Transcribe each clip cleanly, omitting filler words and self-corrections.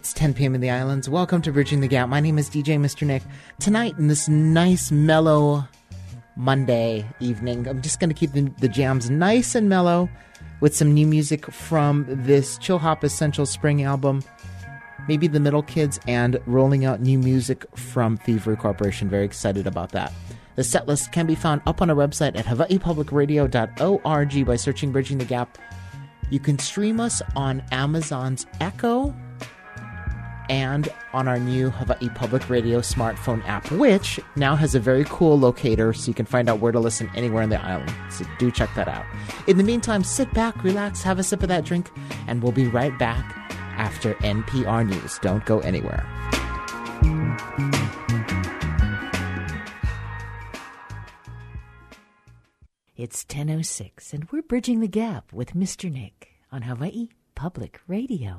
It's 10 p.m. in the islands. Welcome to Bridging the Gap. My name is DJ Mr. Nick. Tonight, in this nice, mellow Monday evening, I'm just going to keep the jams nice and mellow with some new music from this Chill Hop Essential Spring album, maybe the Middle Kids, and rolling out new music from Thievery Corporation. Very excited about that. The set list can be found up on our website at hawaiipublicradio.org by searching Bridging the Gap. You can stream us on Amazon's Echo and on our new Hawaii Public Radio smartphone app, which now has a very cool locator so you can find out where to listen anywhere on the island. So do check that out. In the meantime, sit back, relax, have a sip of that drink, and we'll be right back after NPR News. Don't go anywhere. It's 10:06, and we're Bridging the Gap with Mr. Nick on Hawaii Public Radio.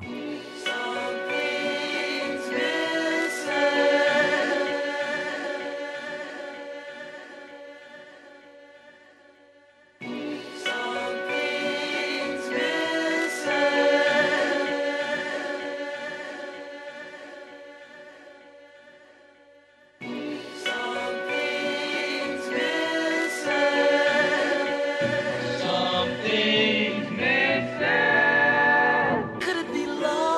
Could it be love?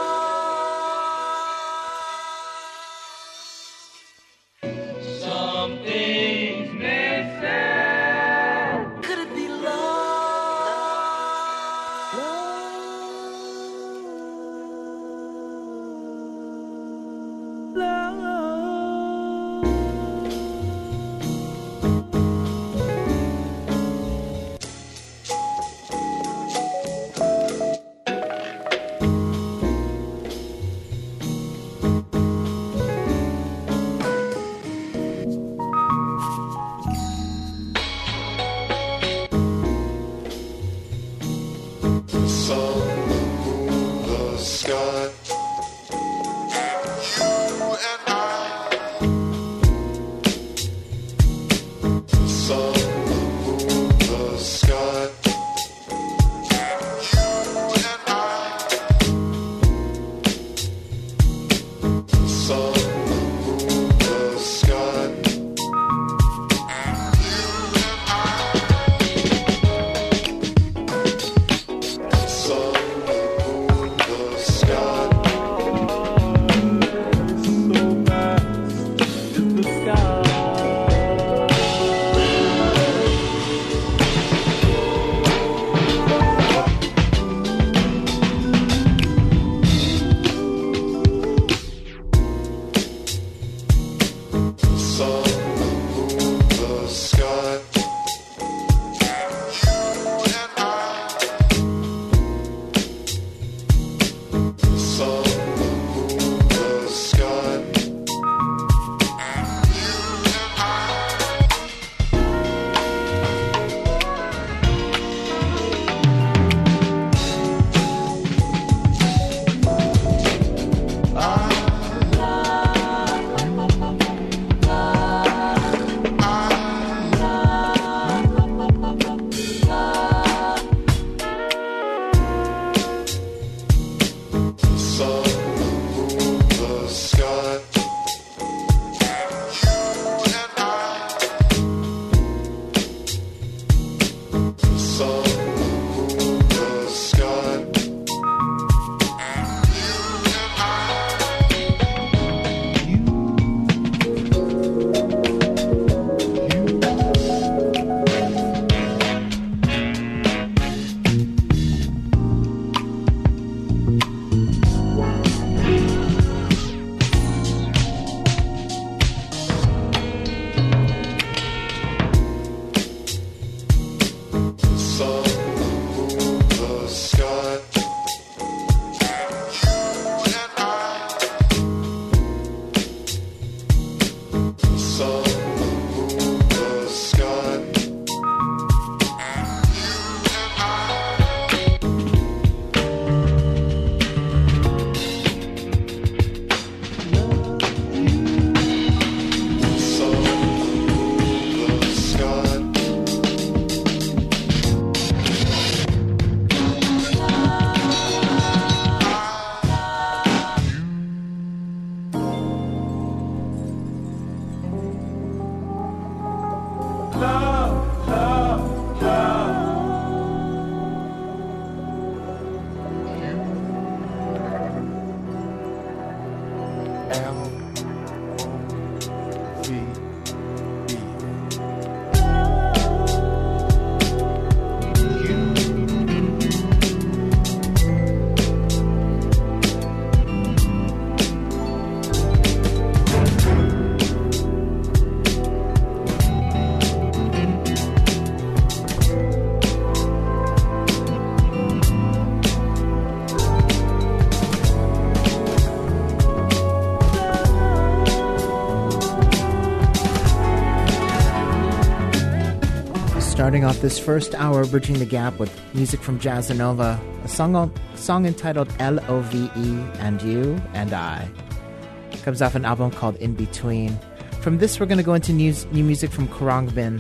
Starting off this first hour, bridging the gap with music from Jazzanova, a song entitled L-O-V-E, And You and I. It comes off an album called In Between. From this, we're going to go into new music from Khruangbin,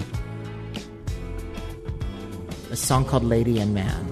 a song called Lady and Man.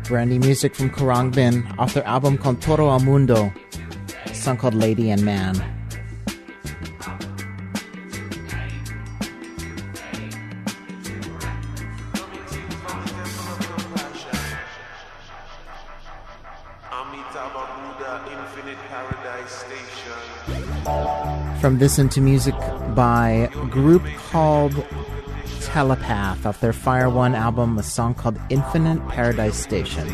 Brand new music from Kurang Bin off their album called Toro al Mundo, a song called Lady and Man. From this into music by a group called Telepath off their Fire One album, a song called Infinite Paradise Station.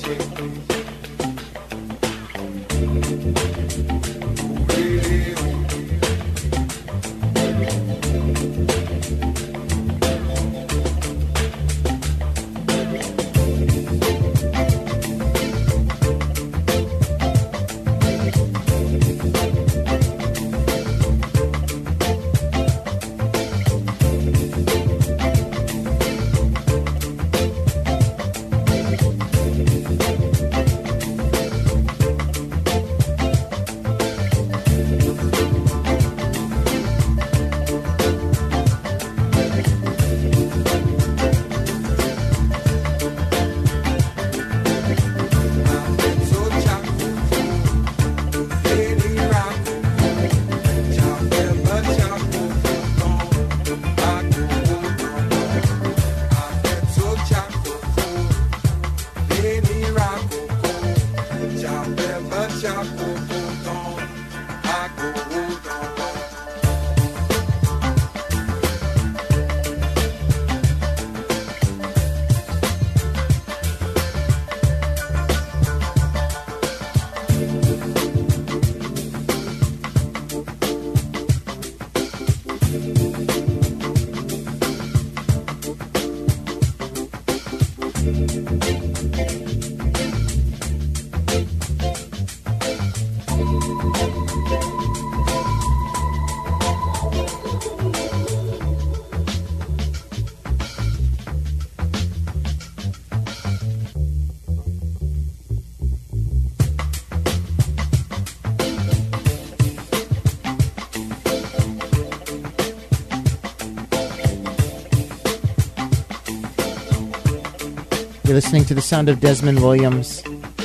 You're listening to the sound of Desmond Williams.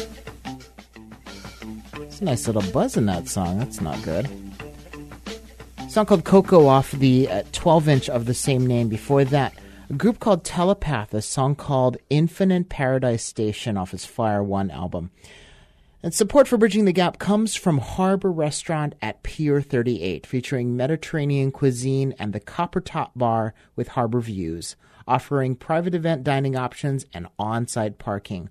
It's a nice little buzz in that song. That's not good. A song called Coco off the 12-inch of the same name. Before that, a group called Telepath, a song called Infinite Paradise Station off his Fire One album. And support for Bridging the Gap comes from Harbor Restaurant at Pier 38, featuring Mediterranean cuisine and the Copper Top Bar with harbor views, offering private event dining options and on-site parking.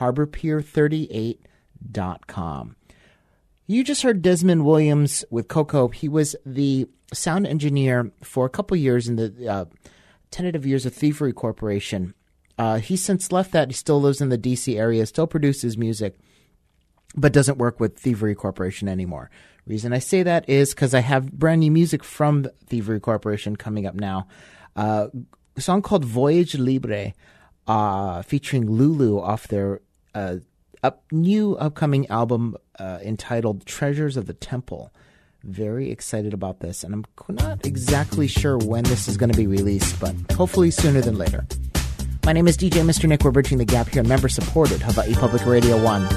HarborPier38.com. You just heard Desmond Williams with Coco. He was the sound engineer for a couple years in the tentative years of Thievery Corporation. He's since left that. He still lives in the D.C. area, still produces music, but doesn't work with Thievery Corporation anymore. Reason I say that is because I have brand new music from Thievery Corporation coming up now. A song called Voyage Libre, featuring Lulu off their new upcoming album entitled Treasures of the Temple. Very excited about this, and I'm not exactly sure when this is going to be released, but hopefully sooner than later. My name is DJ Mr. Nick. We're Bridging the Gap here, member-supported Hawaii Public Radio 1.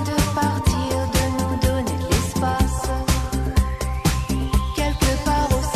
Quelque part au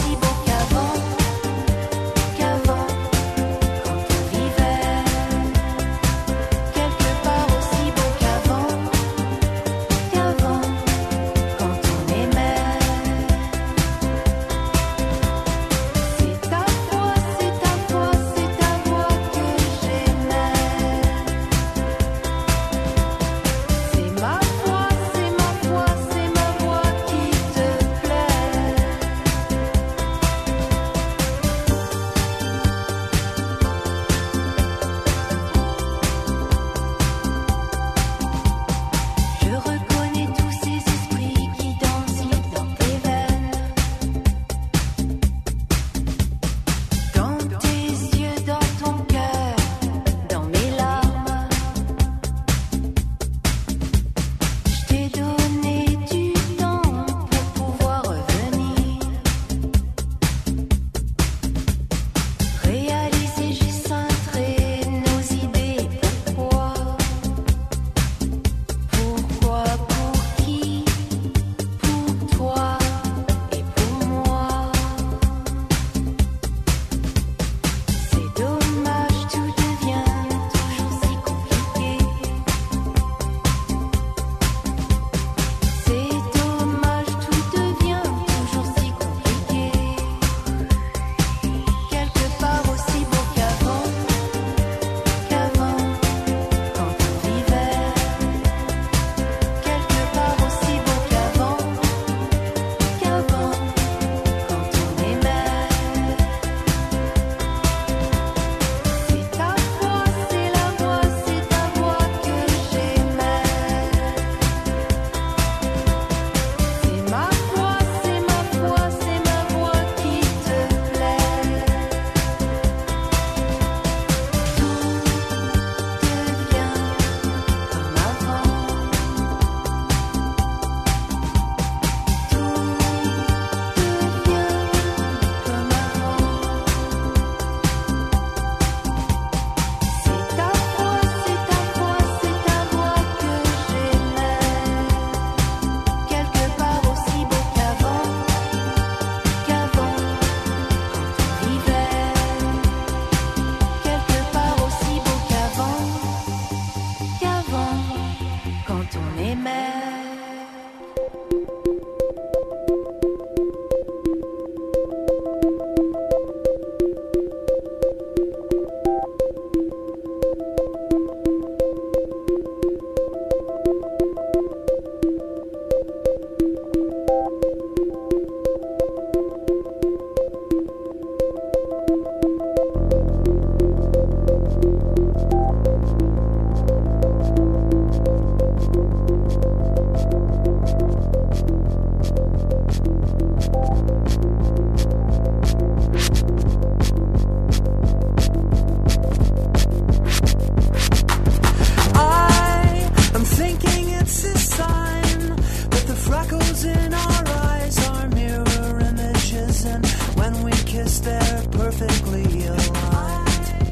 'cause they're perfectly aligned.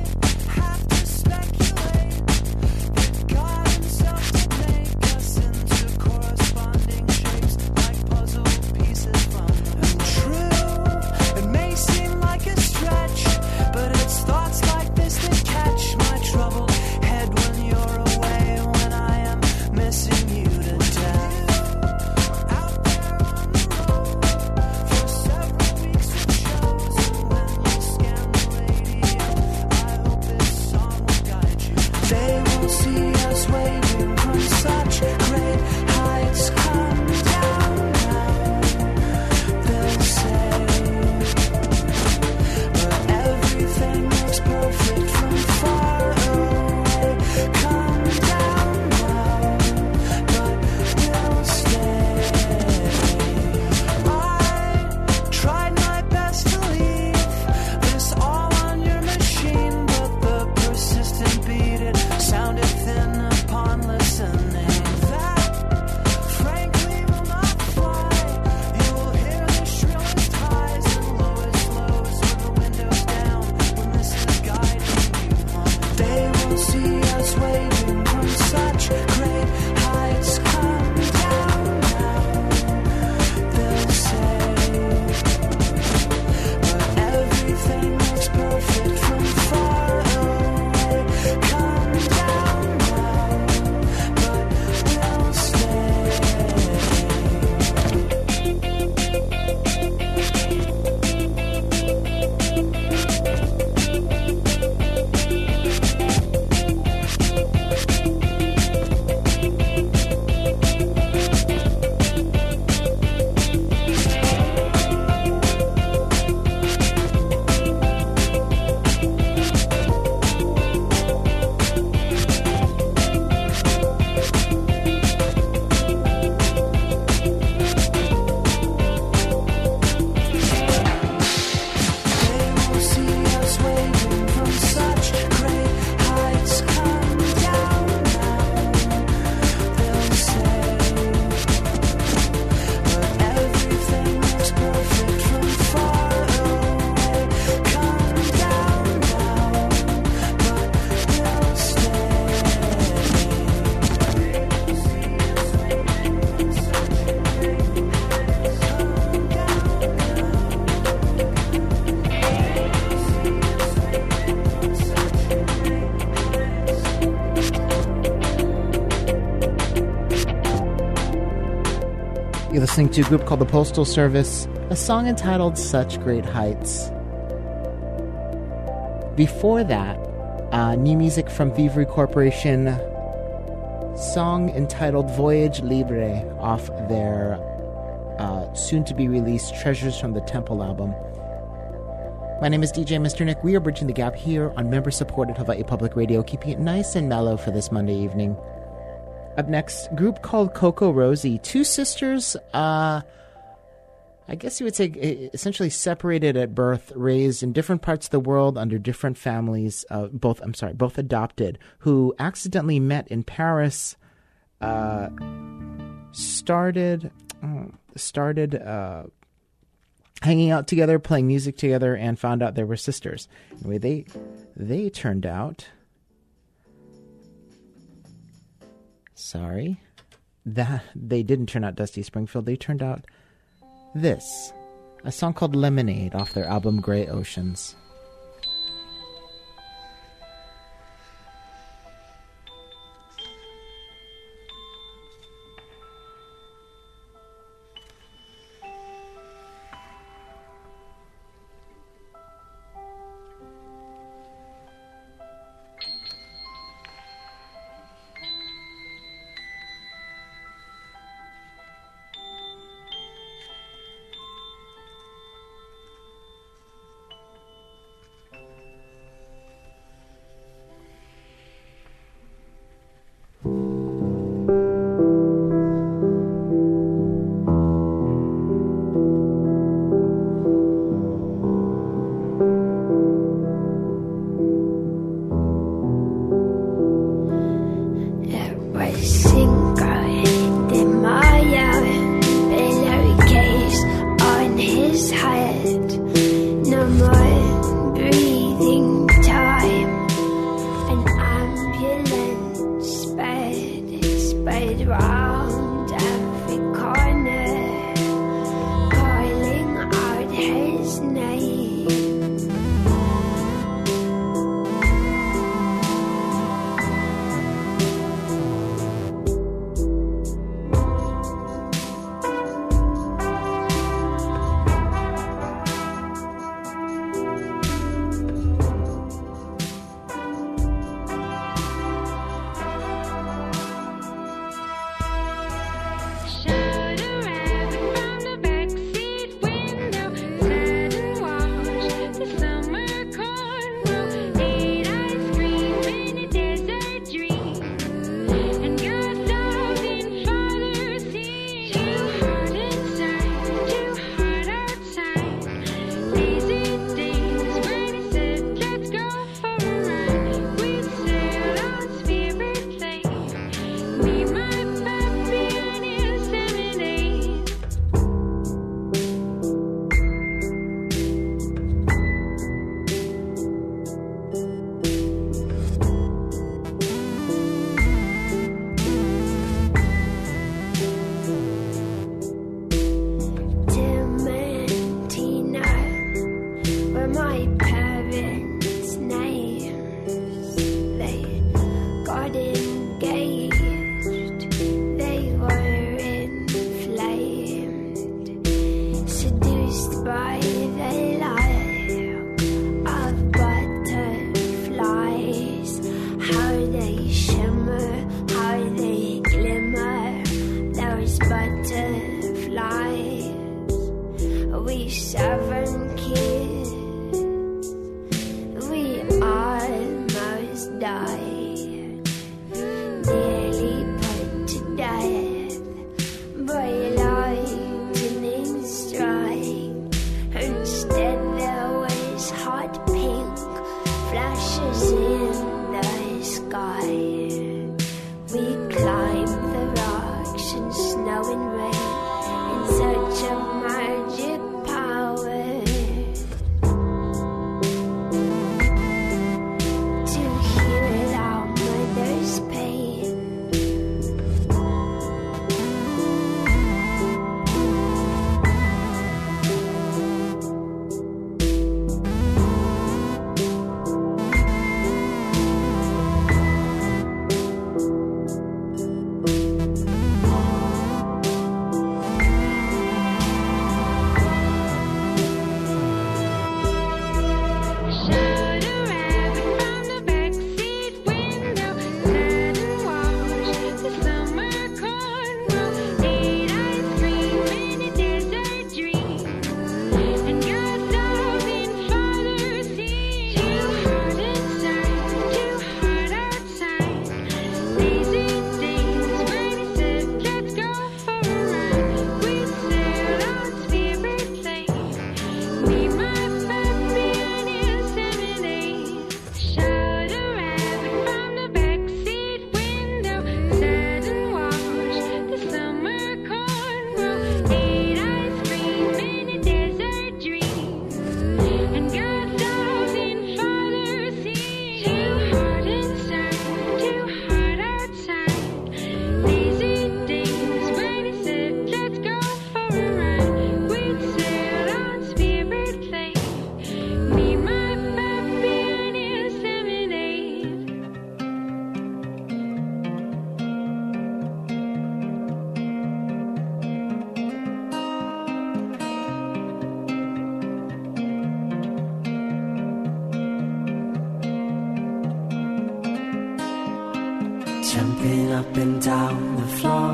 You're listening to a group called the Postal Service, a song entitled Such Great Heights. Before that, new music from Vivre Corporation, song entitled Voyage Libre off their soon-to-be-released Treasures from the Temple album. My name is DJ Mr. Nick. We are bridging the gap here on member-supported Hawaii Public Radio, keeping it nice and mellow for this Monday evening. Up next, a group called Coco Rosie. Two sisters, I guess you would say essentially separated at birth, raised in different parts of the world under different families, both adopted, who accidentally met in Paris, started hanging out together, playing music together, and found out they were sisters. Anyway, they turned out... Sorry. That they didn't turn out Dusty Springfield. They turned out this. A song called Lemonade off their album Grey Oceans. jumping up and down the floor.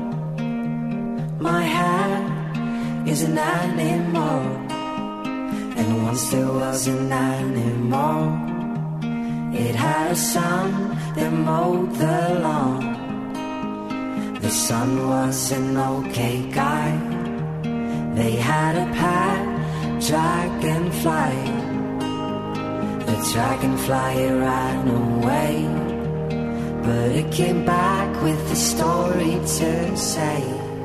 My head is an animal, and once there was an animal. It had a son that mowed the lawn. The son was an okay guy. They had a pet dragonfly. The dragonfly ran away, but it came back with a story to say.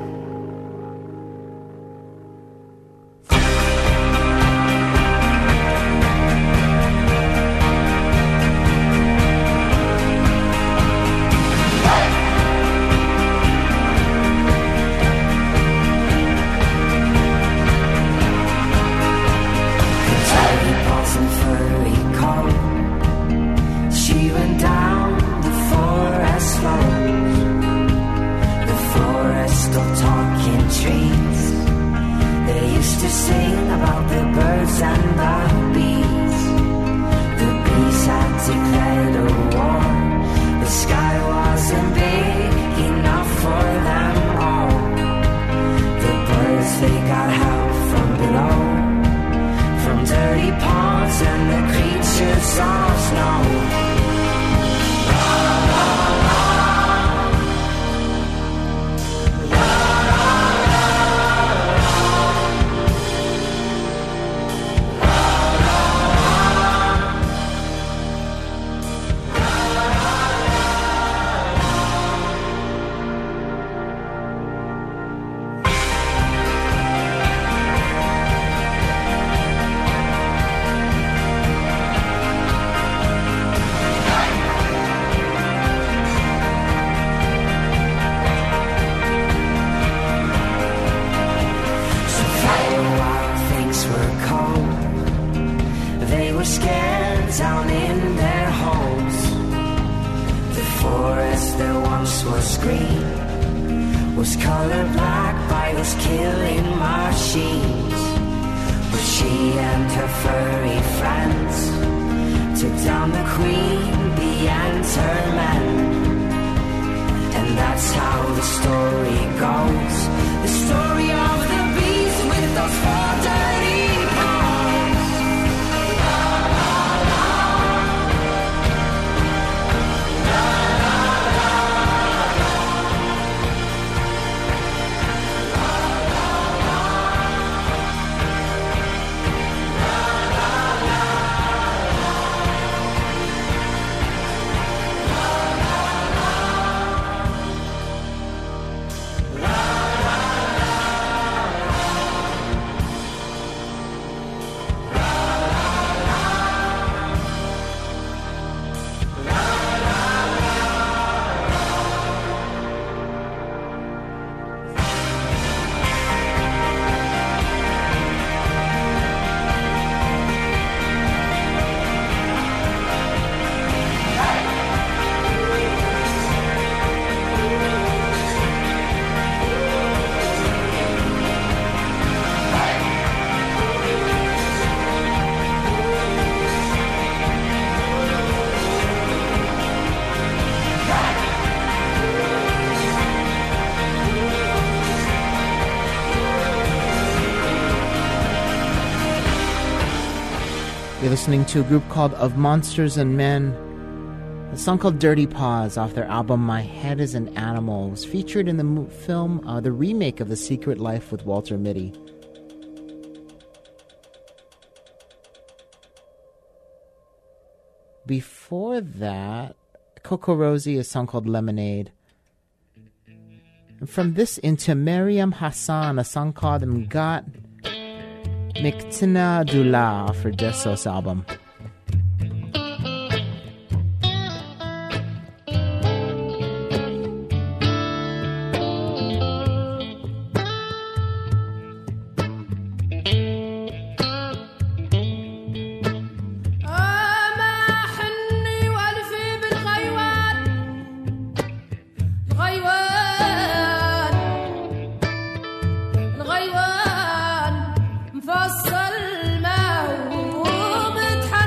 You're listening to a group called Of Monsters and Men. A song called Dirty Paws off their album My Head is an Animal was featured in the film, the remake of The Secret Life with Walter Mitty. Before that, Coco Rosie, a song called Lemonade. And from this into Mariam Hassan, a song called Mgat Miktina Dula off her Desos album. الغيوان مفصل ما هو بتحب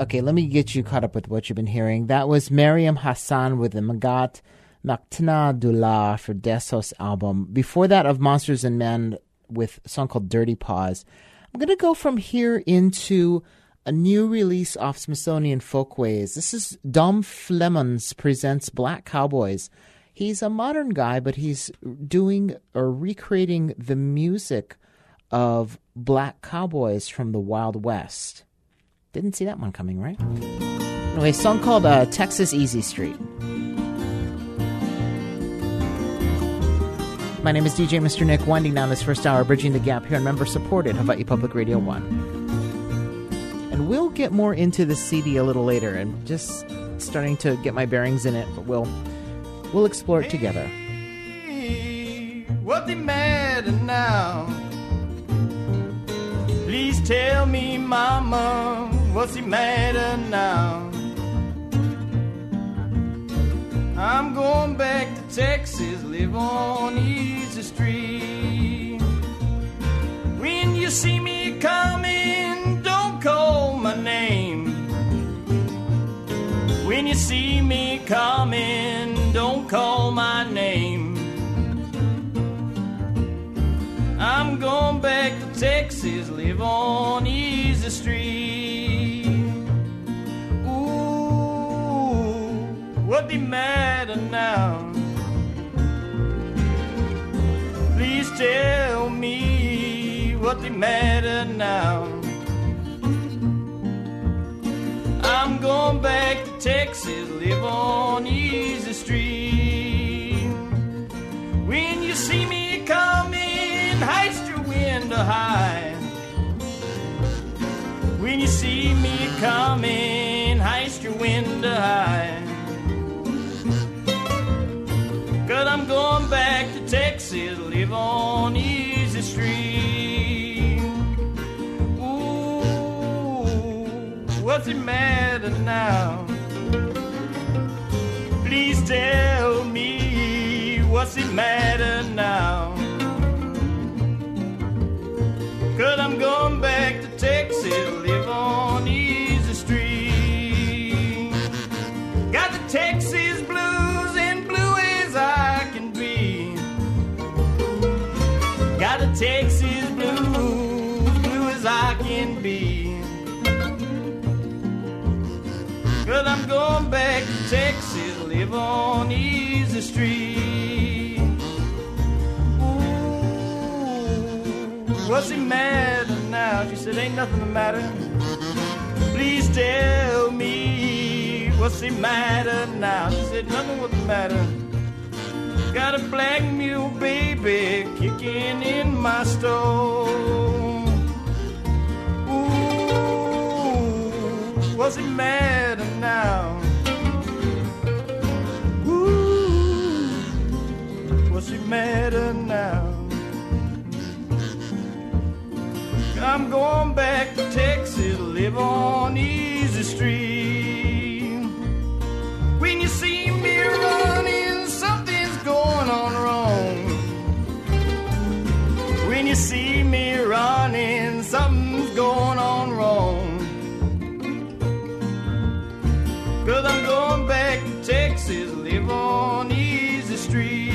Okay, let me get you caught up with what you've been hearing. That was Mariam Hassan with the Magat Maktna Dullah for Desos album. Before that, of Monsters and Men with a song called Dirty Paws. I'm going to go from here into a new release off Smithsonian Folkways. This is Dom Flemons presents Black Cowboys. He's a modern guy, but he's doing or recreating the music of black cowboys from the Wild West. Didn't see that one coming, right? Anyway, a song called Texas Easy Street. My name is DJ Mr. Nick, winding down this first hour, bridging the gap here on member-supported Hawaii Public Radio 1. And we'll get more into the CD a little later. I'm just starting to get my bearings in it, but we'll explore it together. Hey, what the matter now? Please tell me, mama, what's the matter now? I'm going back to Texas, live on Easy Street. When you see me coming, don't call my name. When you see me coming, don't call my name. I'm going back to Texas, live on Easy Street. Ooh, what the matter now? Please tell me what the matter now. I'm going back to Texas, live on Easy Street. When you see me coming, heist your window high. When you see me coming, heist your window high. 'Cause I'm going back to Texas, live on Easy Street. Ooh, what's the matter now? Please tell me what's the matter now. 'Cause I'm going back to Texas, live on Easy Street. Got the Texas blues and blue as I can be. Got the Texas blues, blue as I can be. 'Cause I'm going back to Texas, live on Easy Street. What's the matter now? She said, ain't nothing the matter. Please tell me what's the matter now. She said, nothing was the matter. Got a black mule baby kicking in my stove. Ooh, what's the matter now? Ooh, what's the matter now? I'm going back to Texas, live on Easy Street. When you see me running, something's going on wrong. When you see me running, something's going on wrong. 'Cause I'm going back to Texas, live on Easy Street.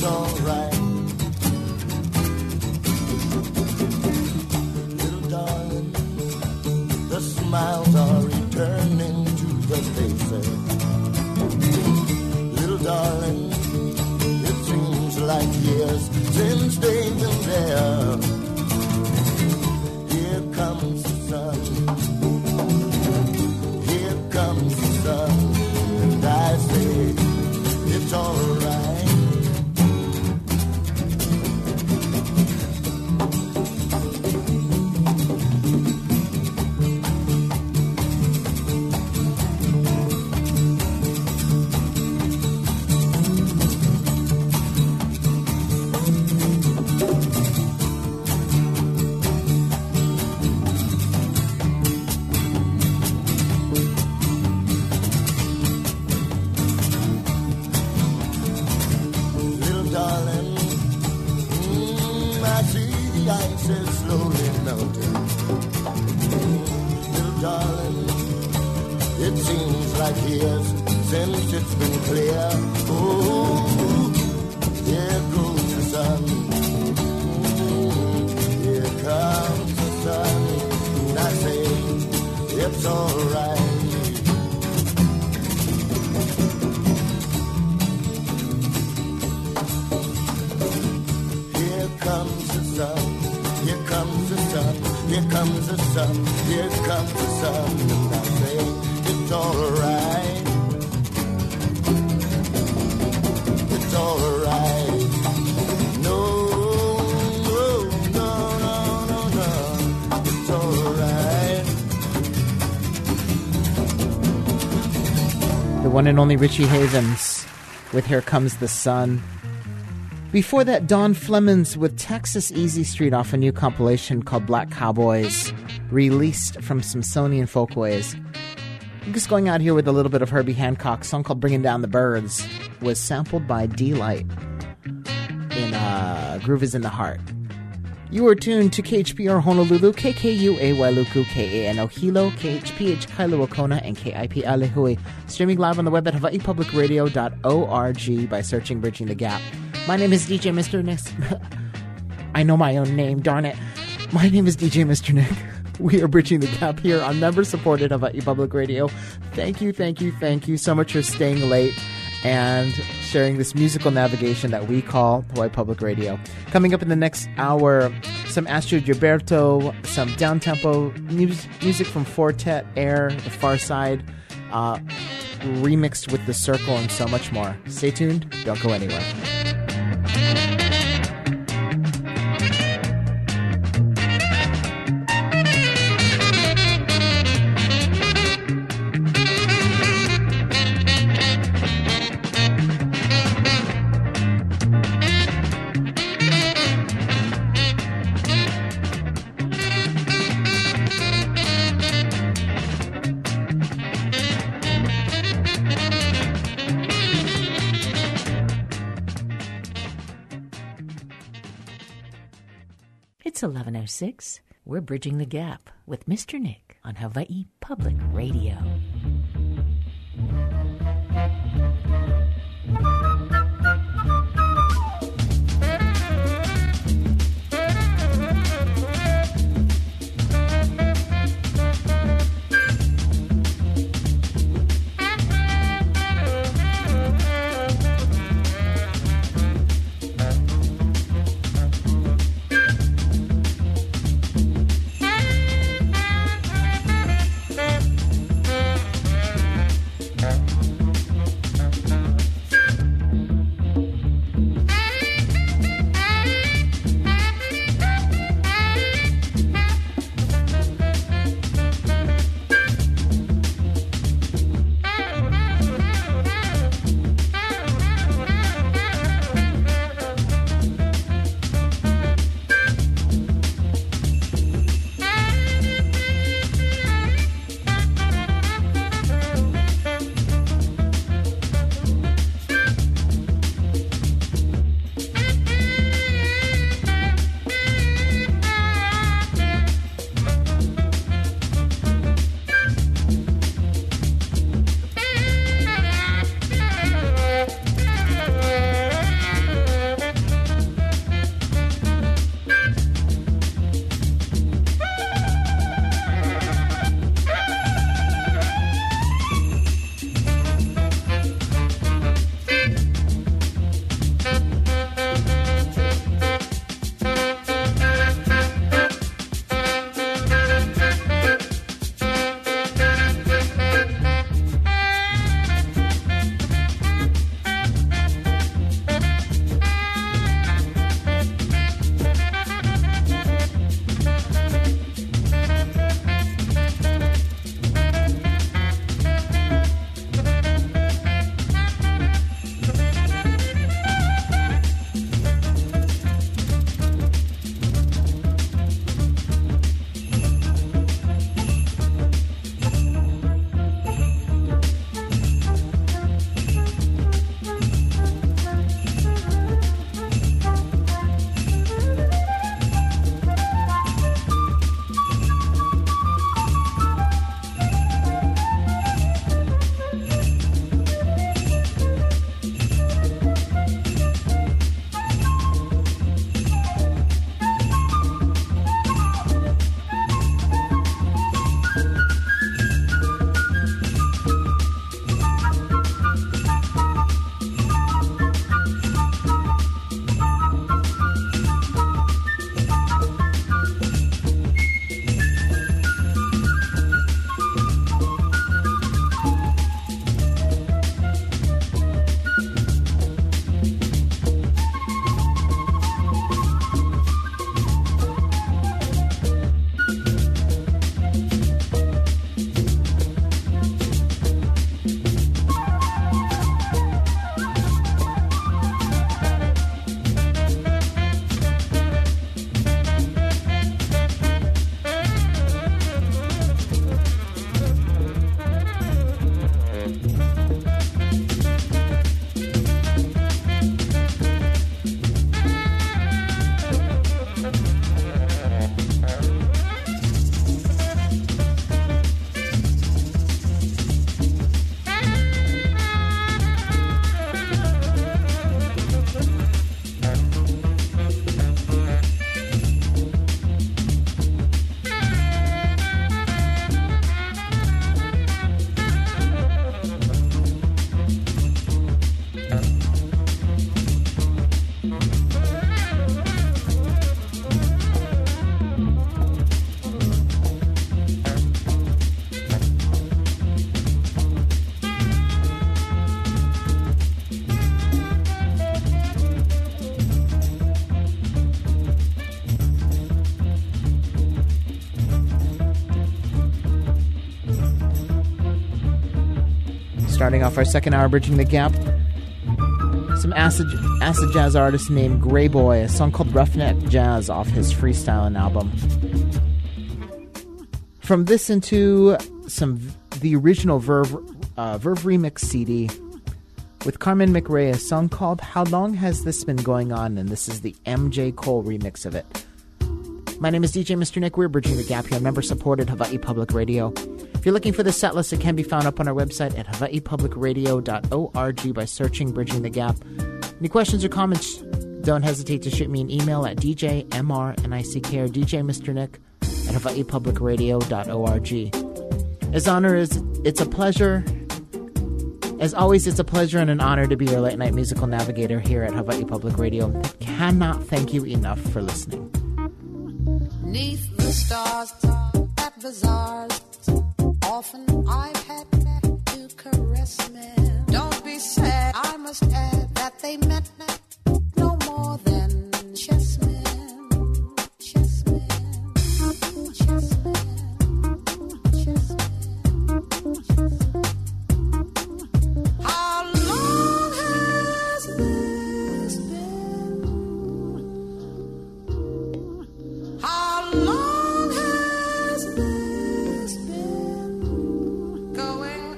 it's alright. Little darling, the smiles are returning to the faces. Little darling, it seems like years since they've been there. Here comes the sun. Here comes the sun. And I say, it's alright. One and only Richie Havens with Here Comes the Sun. Before that, Don Flemons with Texas Easy Street off a new compilation called Black Cowboys, released from Smithsonian Folkways. I'm just going out here with a little bit of Herbie Hancock. A song called Bringing Down the Birds was sampled by D-Light in Groove is in the Heart. You are tuned to KHPR Honolulu, KKUA Wailuku, KANO Hilo, KHPH Kailua Kona, and KIP Alehui. Streaming live on the web at hawaiipublicradio.org by searching Bridging the Gap. My name is DJ Mr. Nick. I know my own name, darn it. My name is DJ Mr. Nick. We are Bridging the Gap here on member-supported Hawaii Public Radio. Thank you so much for staying late and sharing this musical navigation that we call Hawaii Public Radio. Coming up in the next hour, some Astrid Gilberto, some down-tempo music from Fortet, Air, The Far Side, remixed with The Circle, and so much more. Stay tuned. Don't go anywhere. It's 11:06. We're Bridging the Gap with Mr. Nick on Hawaii Public Radio. Starting off our second hour, Bridging the Gap, some acid jazz artist named Grey Boy, a song called Roughneck Jazz off his Freestyling album. From this into the original Verve remix CD with Carmen McRae, a song called How Long Has This Been Going On? And this is the MJ Cole remix of it. My name is DJ Mr. Nick. We're Bridging the Gap here, member-supported Hawaii Public Radio. If you're looking for the set list, it can be found up on our website at hawaiipublicradio.org by searching Bridging the Gap. Any questions or comments, don't hesitate to shoot me an email at djmrnick or djmrnick at hawaiipublicradio.org. It's a pleasure. As always, it's a pleasure and an honor to be your late-night musical navigator here at Hawaii Public Radio. I cannot thank you enough for listening. Neath the stars at bazaars, often I've had to caress men. Don't be sad, I must add that they meant no more than chessmen. Chessmen, chessmen, chessmen, chessmen. How long has this been? How long has this been going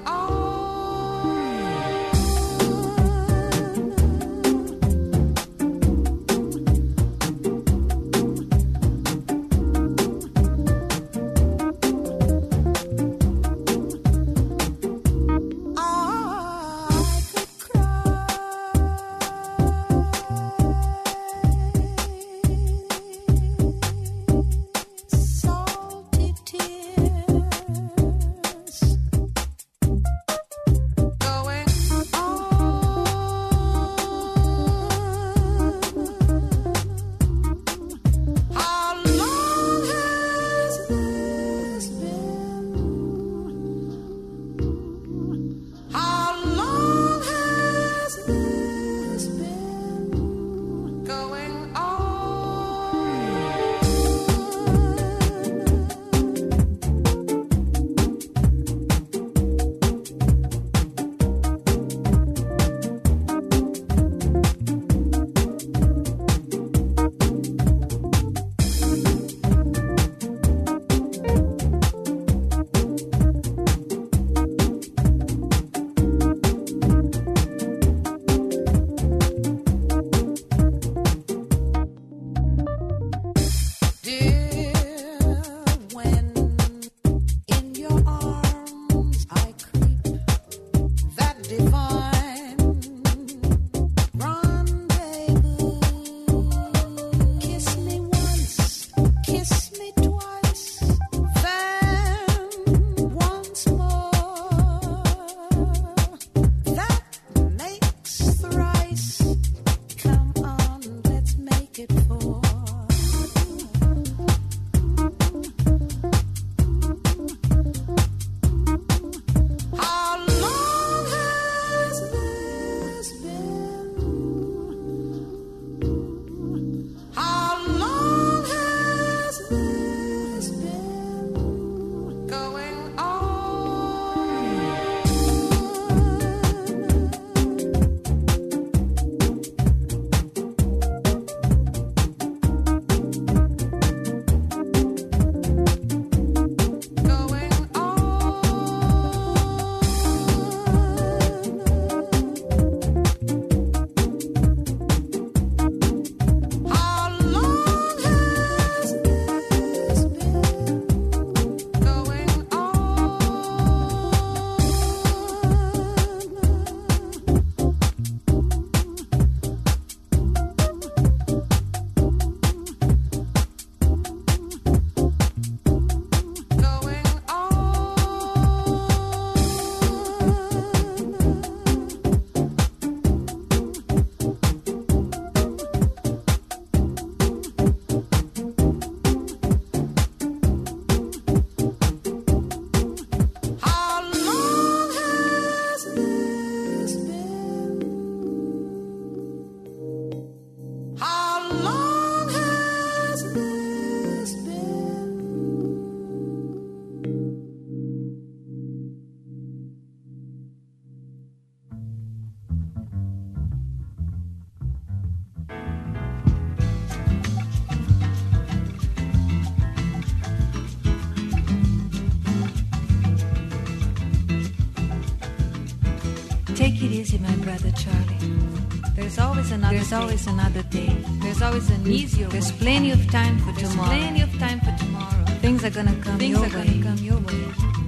it easy, my brother Charlie. There's always another day. There's always an easier way. There's plenty of time for tomorrow. Things are gonna come your way.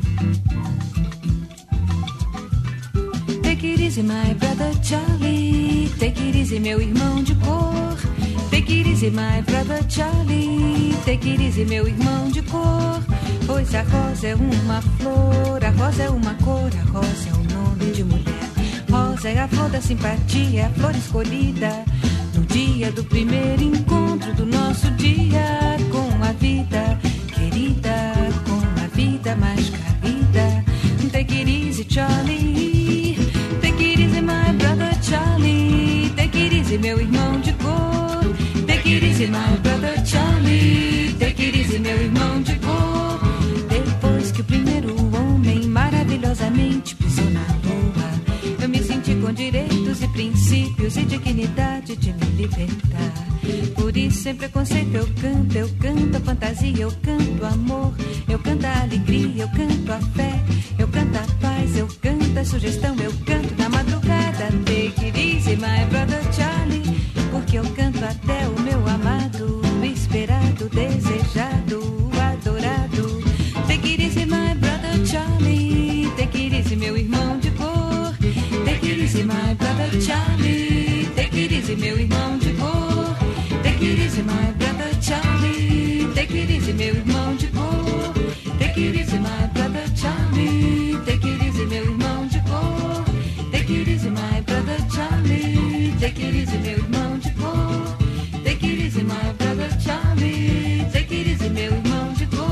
Take it easy, my brother Charlie. Take it easy, meu irmão de cor. Take it easy, my brother Charlie. Take it easy, meu irmão de cor. Pois a rosa é uma flor, a rosa é uma cor, a rosa é o nome de mulher. Rosa é a flor da simpatia, é a flor escolhida no dia do primeiro encontro do nosso dia com a vida querida, com a vida mais querida. Take it easy, Charlie. Take it easy, my brother Charlie. Take it easy, meu irmão de cor. Take it easy, my brother Charlie. Take it easy, meu irmão de cor. Depois que o primeiro homem maravilhosamente pisou na lua, eu me senti com direitos e princípios e dignidade de me libertar. Por isso, sem preconceito, eu canto a fantasia, eu canto amor, eu canto a alegria, eu canto a fé, eu canto a paz, eu canto a sugestão, eu canto na madrugada. Take it easy, my brother Charlie, porque eu canto até o meu amado, esperado, desejado, adorado. Take it easy, my brother Charlie. Take it easy, meu irmão de cor. Take it easy, my brother Charlie. Take it easy, meu irmão de cor. Take it easy, my brother Charlie. Take it easy, meu irmão de cor. Take it easy, my brother Charlie. Take it easy, meu irmão de cor. Take it easy, my brother Charlie. Take it easy, meu irmão de cor. Take it easy, my brother Charlie. Take it easy, meu irmão de cor.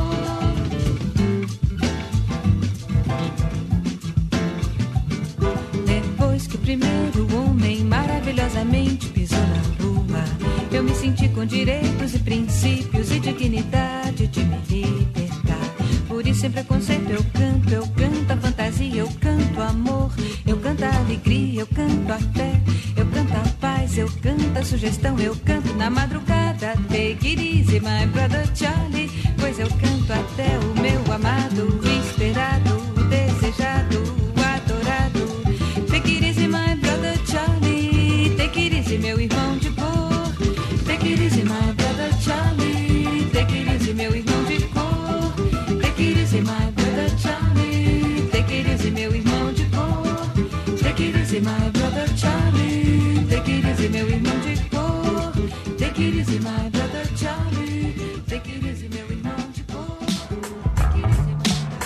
Depois que o primeiro homem maravilhosamente pisou na lua, eu me senti com direitos e princípios e dignidade de me libertar. Por isso, sem preconceito, eu canto a fantasia, eu canto amor, eu canto a alegria, eu canto a fé, eu canto a paz, eu canto a sugestão, eu canto na madrugada. Take it easy, my brother Charlie, pois eu canto até o meu amado, esperado, desejado, adorado. Take it easy, my brother Charlie. Take it easy, meu irmão de cor. Take it easy, my brother Charlie. Take it easy, meu irmão de cor. Take it easy, my brother Charlie. Take it easy, meu irmão de cor. Take it easy, my brother Charlie. Take it easy, meu irmão de cor. Take it easy, my brother Charlie. Take it easy, meu irmão de cor. Take it easy, my brother.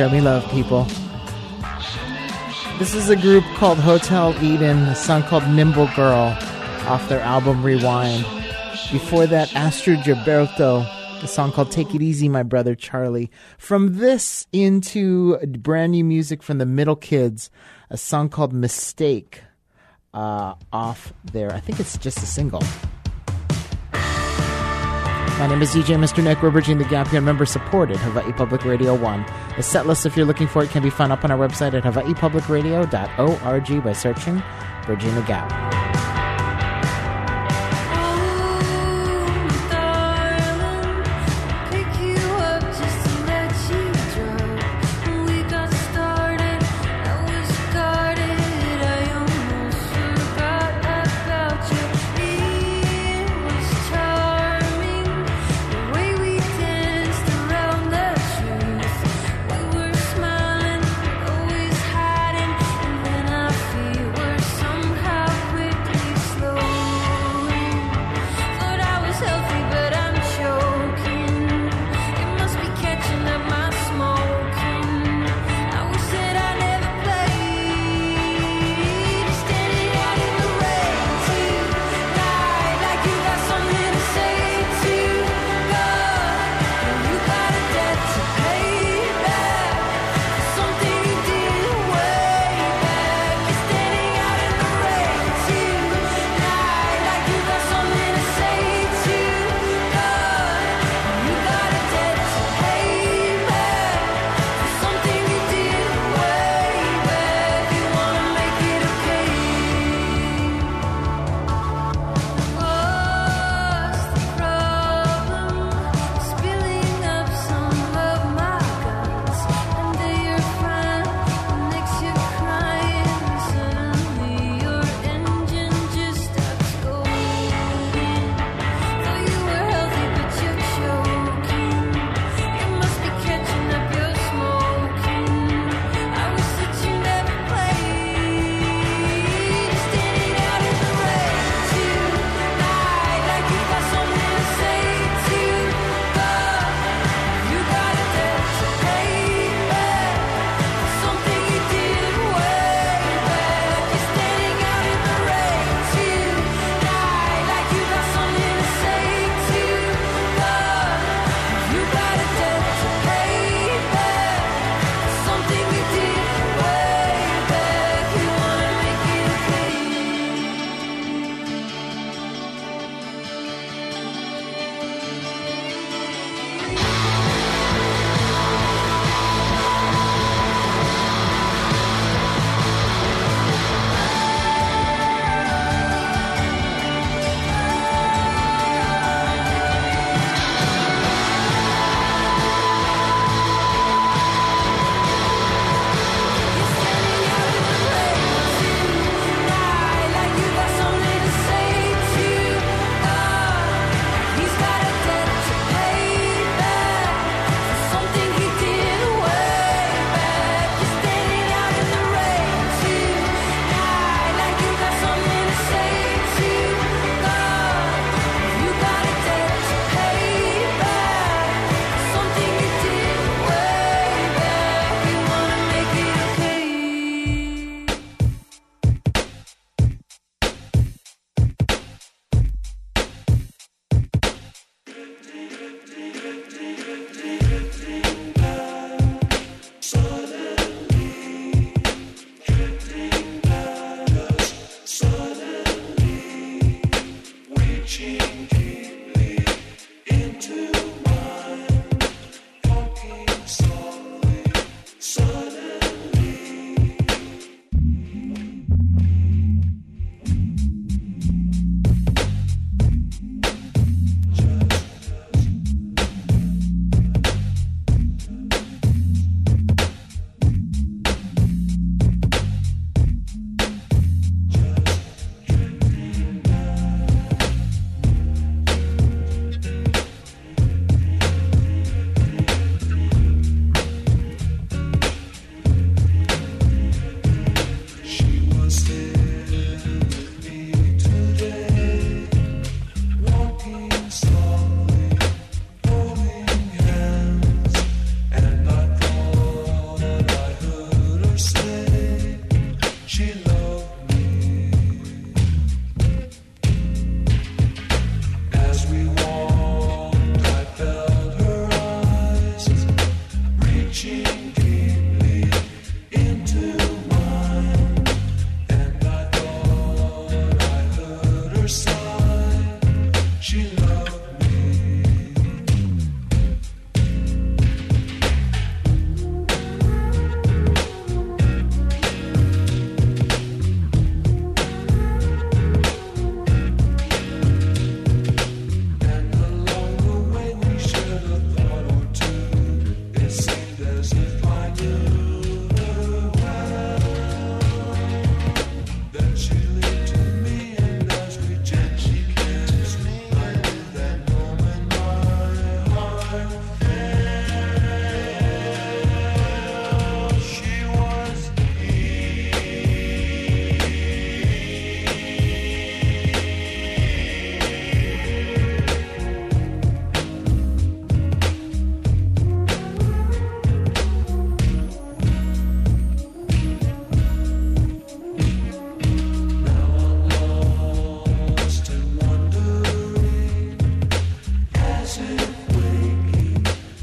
Show me love, people. This is a group called Hotel Eden, a song called Nimble Girl off their album Rewind. Before that, Astrid Gilberto, a song called Take It Easy, My Brother Charlie. From this into brand new music from the Middle Kids, a song called Mistake off there. I think it's just a single. My name is DJ Mr. Nick. We're bridging the gap here, member-supported Hawaii Public Radio 1. The set list, if you're looking for it, can be found up on our website at hawaiipublicradio.org by searching Bridging the Gap. Somehow quit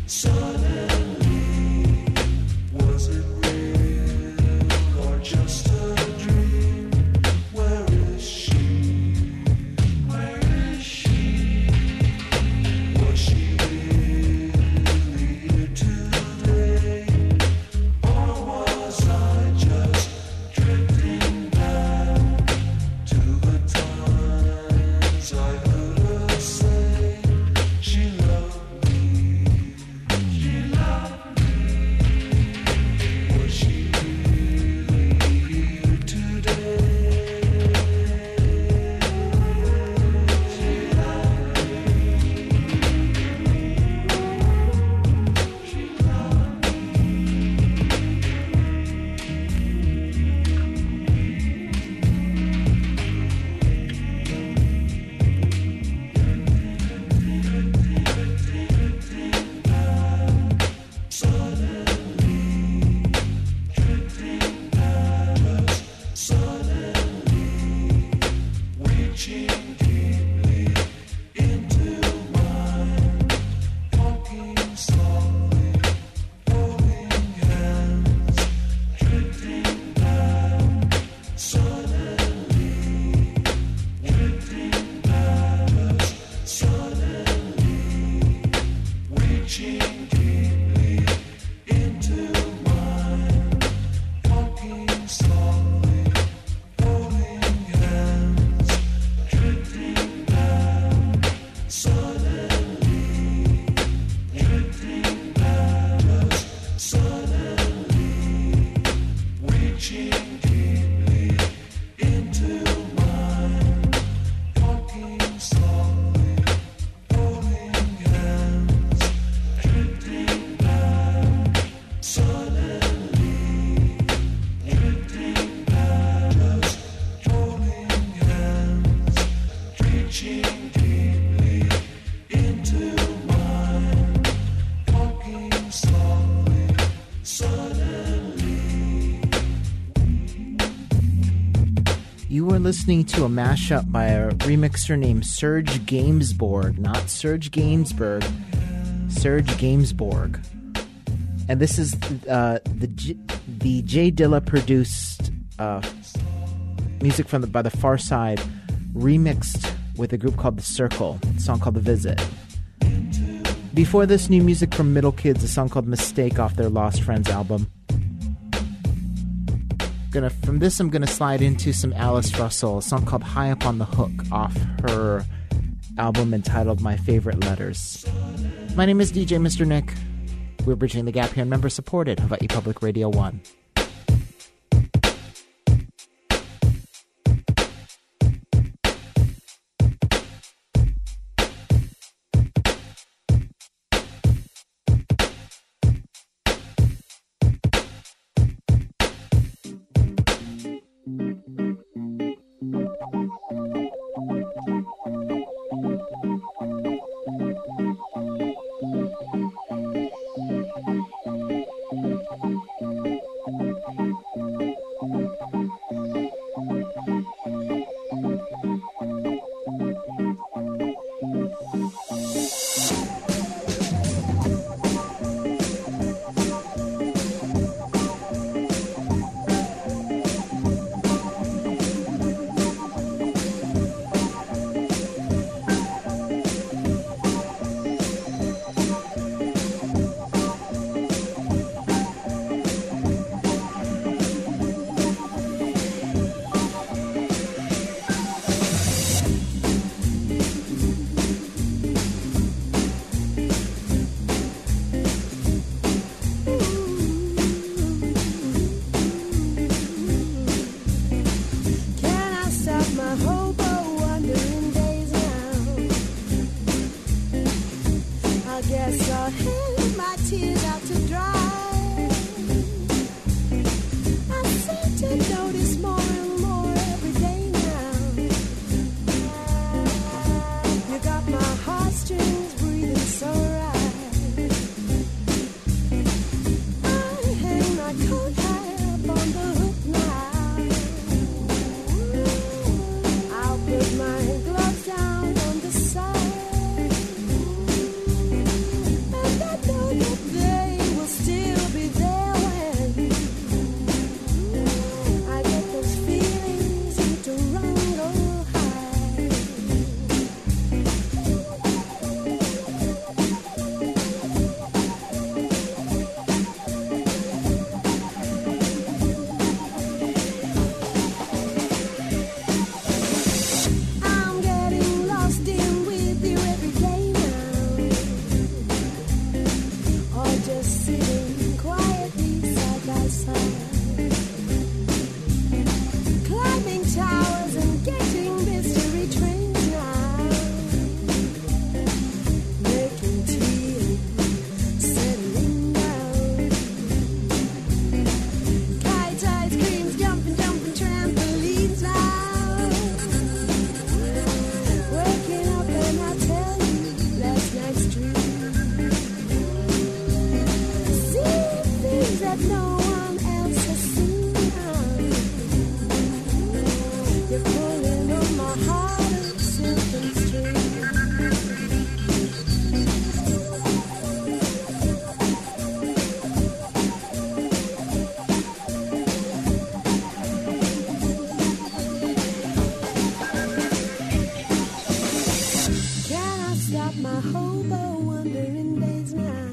You are listening to a mashup by a remixer named Serge Gainsbourg, not Serge Gainsbourg, Serge Gainsbourg. And this is the Jay Dilla produced music by the Far Side, remixed with a group called The Circle, a song called The Visit. Before this, new music from Middle Kids, a song called Mistake off their Lost Friends album. From this, I'm going to slide into some Alice Russell, a song called High Up on the Hook off her album entitled My Favorite Letters. My name is DJ Mr. Nick. We're bridging the gap here and member-supported Hawaii Public Radio 1. just sitting quietly side by side, climbing towers and getting mystery trains now, making tea and settling down, kites, ice creams, jumping trampolines now, waking up and I tell you last night's dream. Things that no one else has seen. You're pulling on my heart a silken string. Can I stop my hobo wandering days now?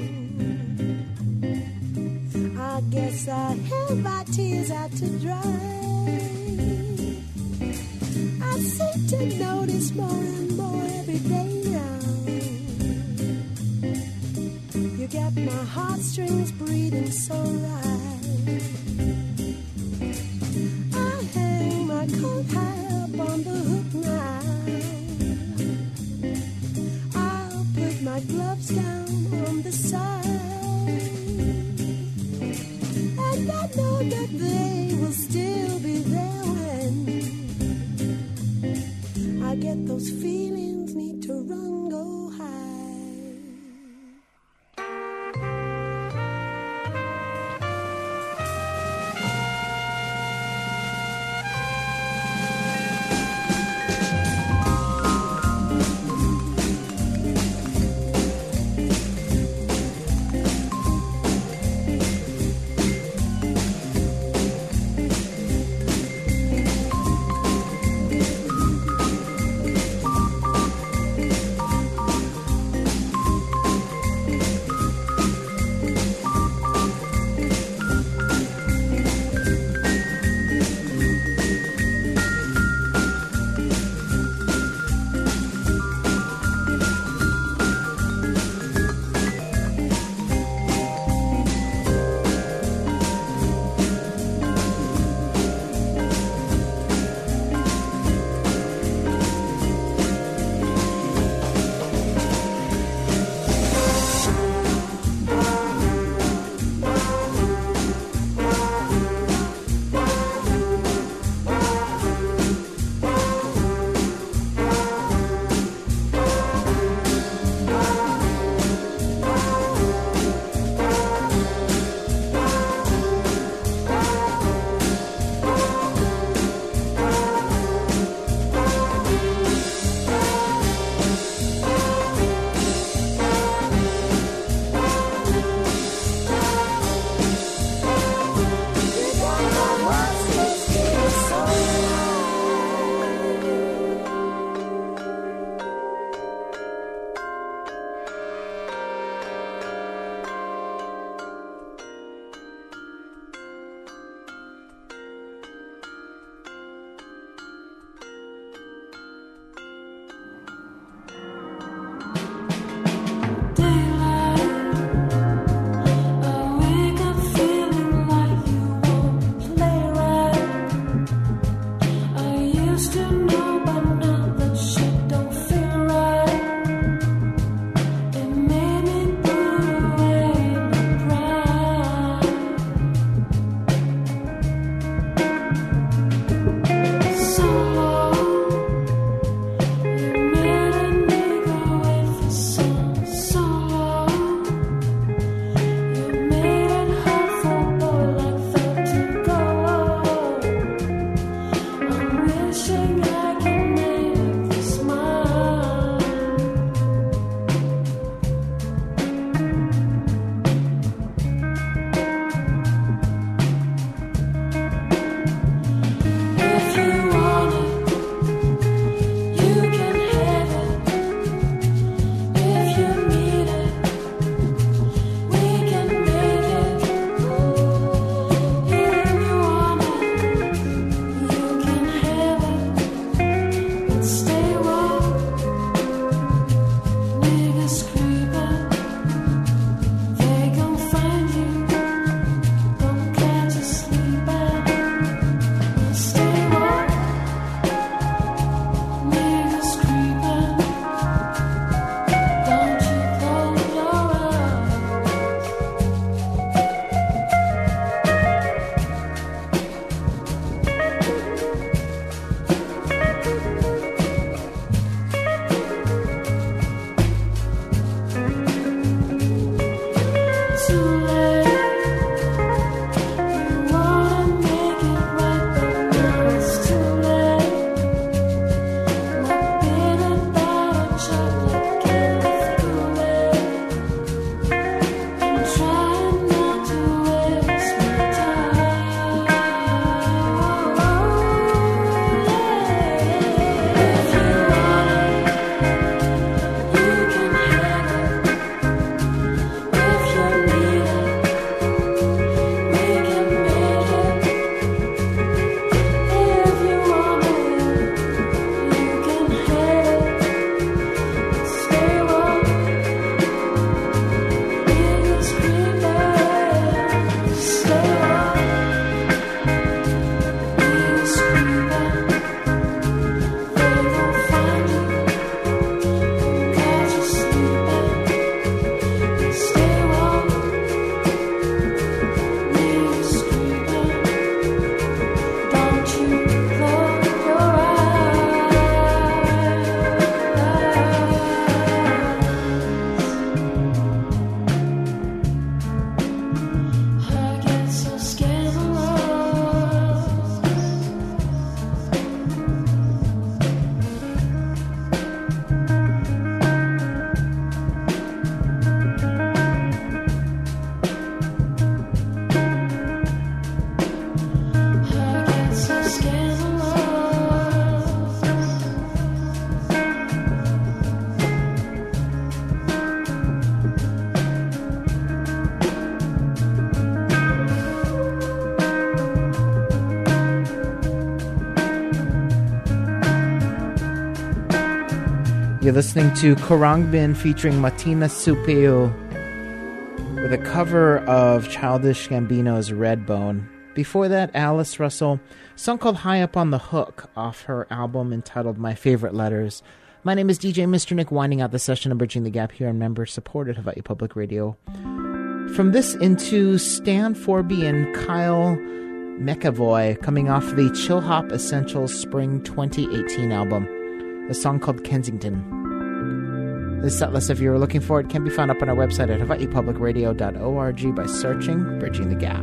I guess I held my tears out to dry. I seem to notice more and more every day now. You got my heartstrings breathing so right. I hang my coat high up on the hook now. I'll put my gloves down on the side. And I know that they will still be there when I get those feelings need to run, go high. You're listening to Khruangbin featuring Martina Supeyu with a cover of Childish Gambino's Redbone. Before that, Alice Russell, a song called High Up on the Hook off her album entitled My Favorite Letters. My name is DJ Mr. Nick, winding out the session of Bridging the Gap here on member-supported Hawaii Public Radio. From this into Stan Forby and Kyle McAvoy coming off the Chill Hop Essentials Spring 2018 album, a song called Kensington. This setlist, if you're looking for it, can be found up on our website at hawaiipublicradio.org by searching Bridging the Gap.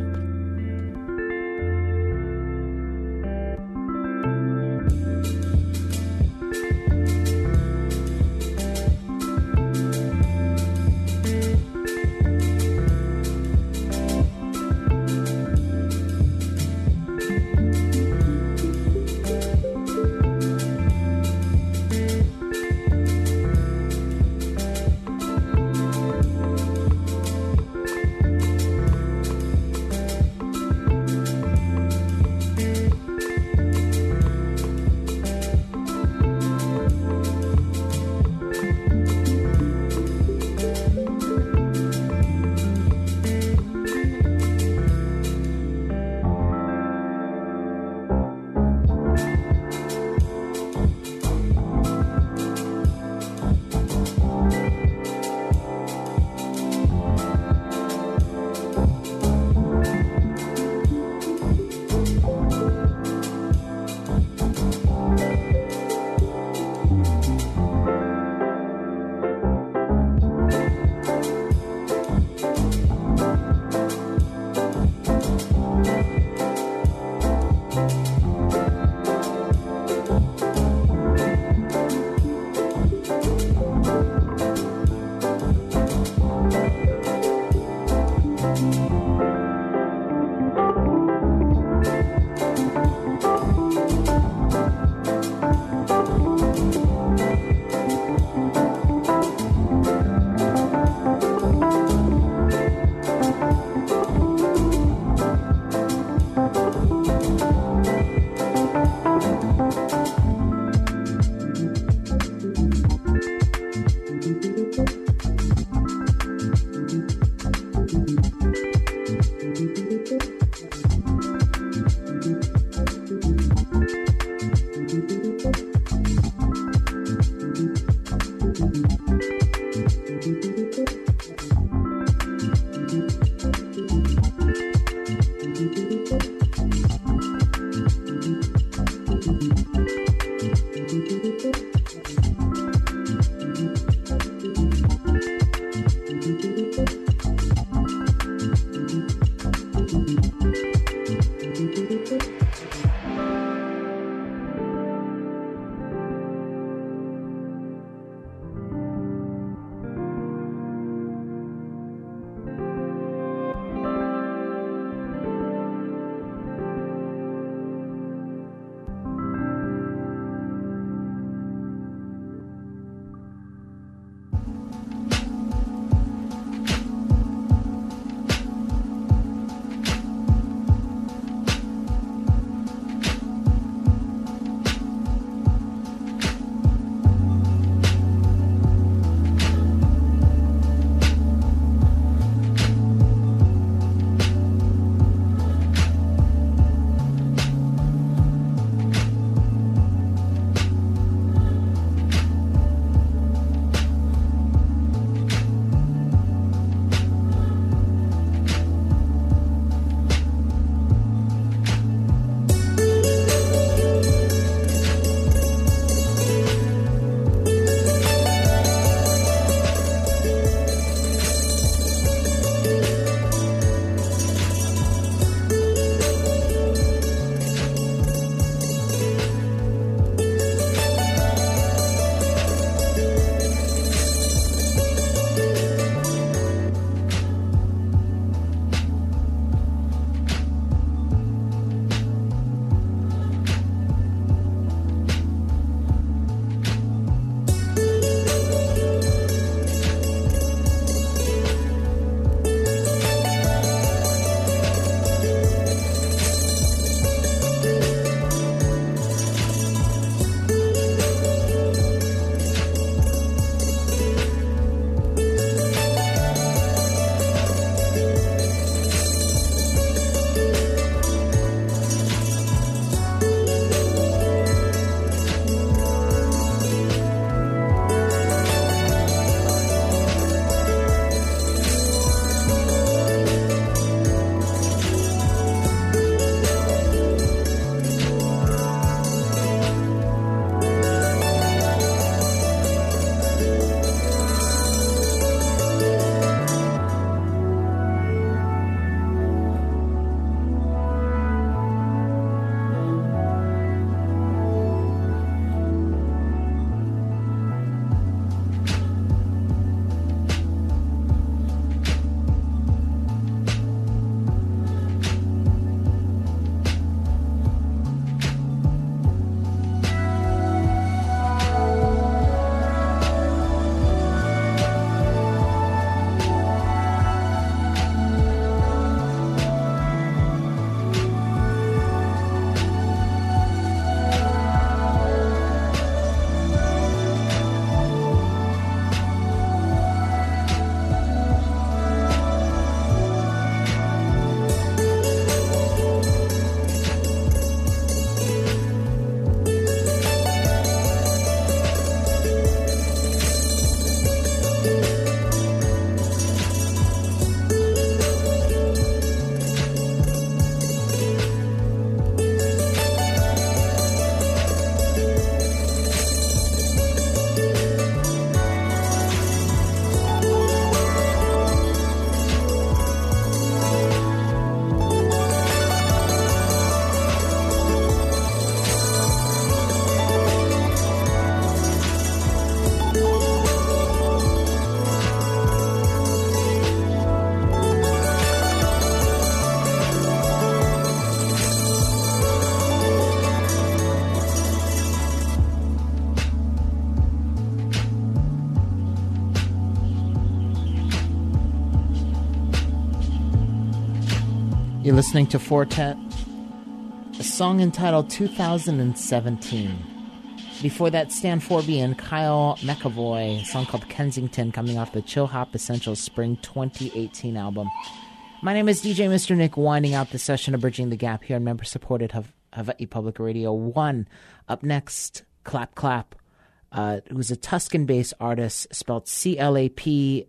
You're listening to Fortet, a song entitled 2017. Before that, Stan Forby and Kyle McAvoy, a song called Kensington, coming off the Chill Hop Essentials Spring 2018 album. My name is DJ Mr. Nick, winding out the session of Bridging the Gap here on member-supported Hawaii Public Radio 1. Up next, Clap Clap, who's a Tuscan-based artist, spelled C-L-A-P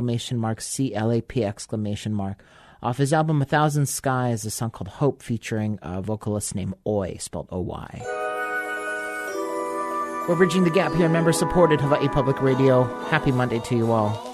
C-L-A-P ! Off his album A Thousand Skies, a song called Hope featuring a vocalist named Oi, spelled O-Y. We're Bridging the Gap here on member-supported Hawaii Public Radio. Happy Monday to you all.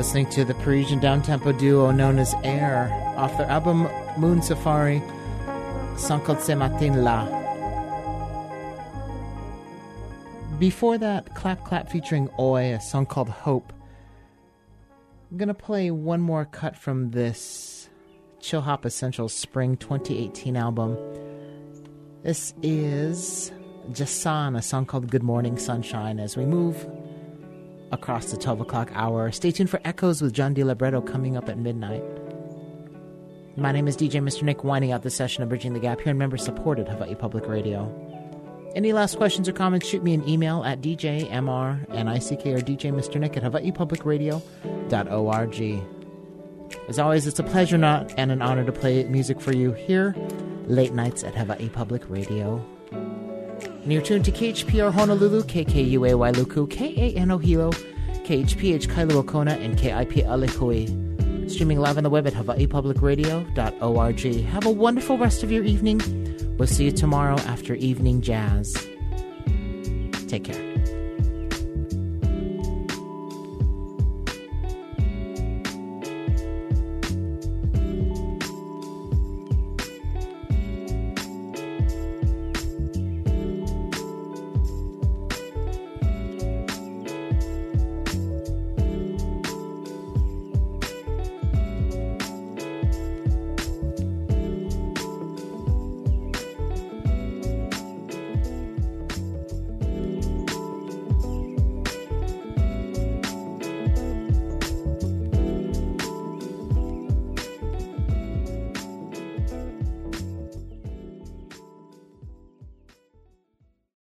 listening to the Parisian downtempo duo known as Air off their album Moon Safari, song called Ce Matin La. Before that, Clap Clap featuring Oi, a song called Hope. I'm going to play one more cut from this Chill Hop Essentials Spring 2018 album. This is Jasan, a song called Good Morning Sunshine, as we move across the 12 o'clock hour. Stay tuned for Echoes with John DiLibretto coming up at midnight. My name is DJ Mr. Nick, winding out this session of Bridging the Gap here in member-supported Hawaii Public Radio. Any last questions or comments, shoot me an email at djmrnick or djmrnick at hawaiipublicradio.org. As always, it's a pleasure and an honor to play music for you here, late nights at Hawaii Public Radio. And you're tuned to KHPR Honolulu, KKUA Wailuku, KANO Hilo, KHPH Kailua Kona, and KIP Alekui. Streaming live on the web at hawaiipublicradio.org. Have a wonderful rest of your evening. We'll see you tomorrow after Evening Jazz. Take care.